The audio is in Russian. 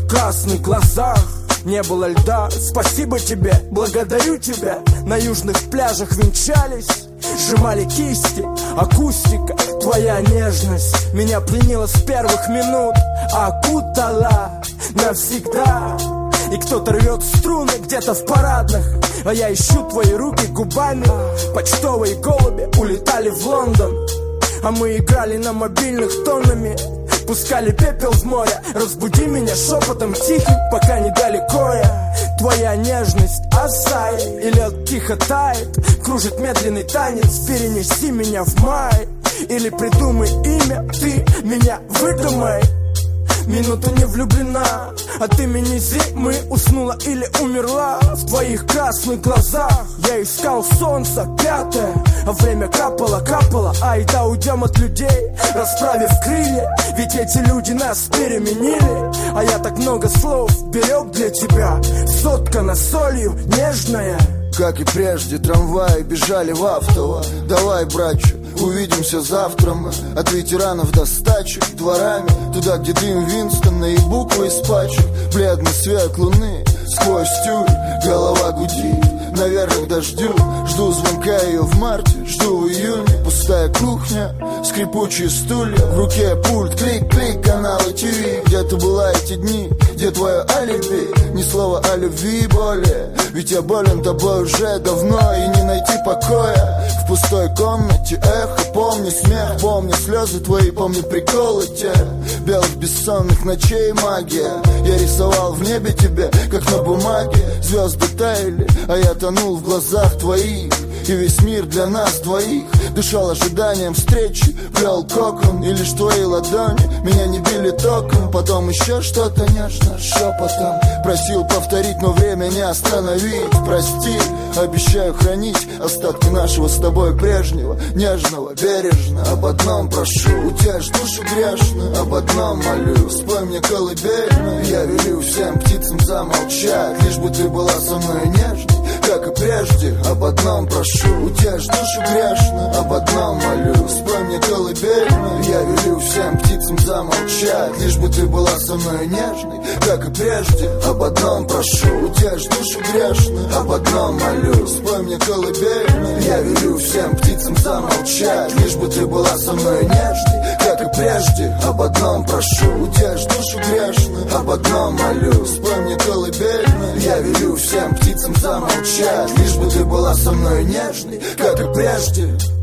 твоих красных глазах не было льда. Спасибо тебе, благодарю тебя. На южных пляжах венчались, сжимали кисти, акустика. Твоя нежность меня пленила с первых минут, окутала навсегда. И кто-то рвет струны где-то в парадных, а я ищу твои руки губами. Почтовые голуби улетали в Лондон, а мы играли на мобильных тоннами. Пускали пепел в море, разбуди меня шепотом тихим, пока недалеко я. Твоя нежность осай, и лед тихо тает, кружит медленный танец. Перенеси меня в май, или придумай имя, ты меня выдумай. Минуту не влюблена, от имени зимы уснула или умерла. В твоих красных глазах я искал солнце пятое, а время капало, капало. Айда уйдем от людей, расправив крылья, ведь эти люди нас переменили. А я так много слов берег для тебя, соткана солью нежная. Как и прежде, трамваи бежали в автово. Давай, братча, увидимся завтра мы. От ветеранов до стачек дворами, туда, где дым Винстона и буквы из пачек. Бледный свет луны сквозь тюль, голова гудит, наверное, к дождю. Жду звонка ее в марте, жду в июне. Пустая кухня, скрипучие стулья, в руке пульт, клик-клик, каналы ТВ. Где ты была эти дни, где твое алиби? Ни слова о любви более, ведь я болен тобой уже давно, и не найти покоя в пустой комнате. Эхо, помни смех, помни слезы твои, помни приколы те. Белых бессонных ночей магия, я рисовал в небе тебе, как на бумаге. Звезды таяли, а я тонул в глазах твоих, и весь мир для нас двоих дышал ожиданием встречи, плел кокон, и лишь твои ладони меня не били током. Потом еще что-то нежно шепотом просил повторить, но время не остановить. Прости, обещаю хранить остатки нашего с тобой прежнего, нежного, бережно. Об одном прошу, утешь душу грешную, об одном молю, спой мне колыбельную. Я велю всем птицам замолчать, лишь бы ты была со мной нежной, как и прежде. Об одном прошу, утешь душу грешную, об одном молю, спой мне колыбельную. Я велю всем птицам замолчать, лишь бы ты была со мной нежной, как и прежде. Об одном прошу, утешь душу грешную, об одном молю, спой мне колыбельную. Я велю всем птицам замолчать, лишь бы ты была со мной нежной, как и прежде. Об одном прошу, утешь душу грешную, об одном молю, спой мне колыбельную. Я велю всем птицам замолчать, лишь бы ты была со мной нежной, как и прежде.